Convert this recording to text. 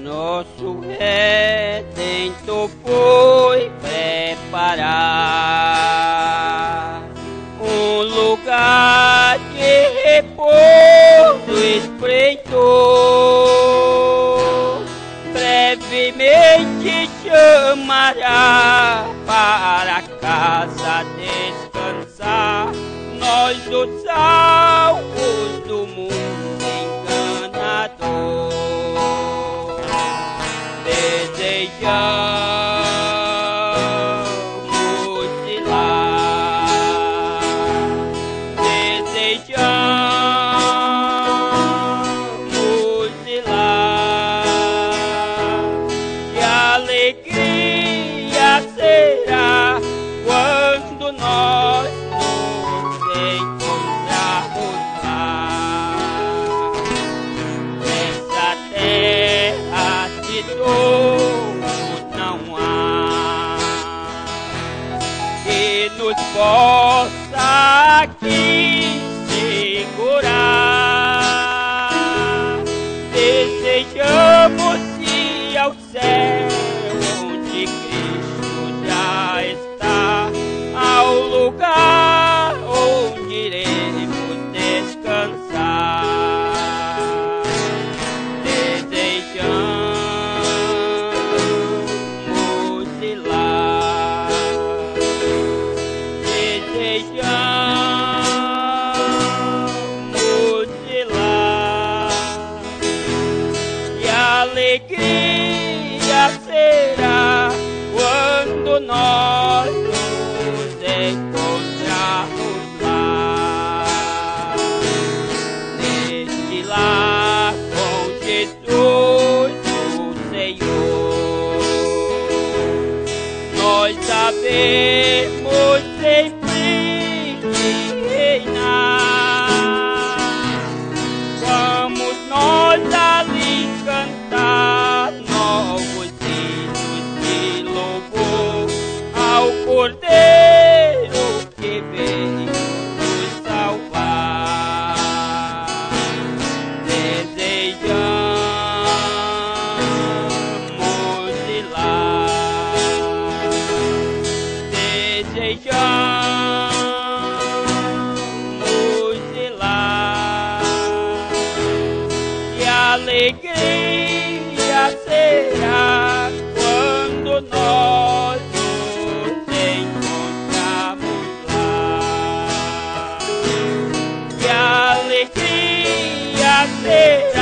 Nosso Redentor foi preparar um lugar de repouso esplendor. Brevemente chamará para casa descansar nós, os salvos do mundo enganador. Desejamos ir lá, desejamos ir lá, que alegria será quando nós nos encontrarmos lá. Nessa terra de dor não há que nos possa aqui segurar. Desejamos ir ao céu onde Cristo já está, ao lugar onde iremos descansar. Desejamos ir lá, desejamos ir lá, e a alegria será quando nós nos encontrarmos lá. Neste lar com Jesus, o Senhor, nós sabemos sempre reinar. Vamos nós ali cantar novos hinos de louvor ao Cordeiro que veio nos salvar. Desejamos ir lá, desejamos ir lá, e a alegria será quando nós nos encontrarmos lá. E a alegria será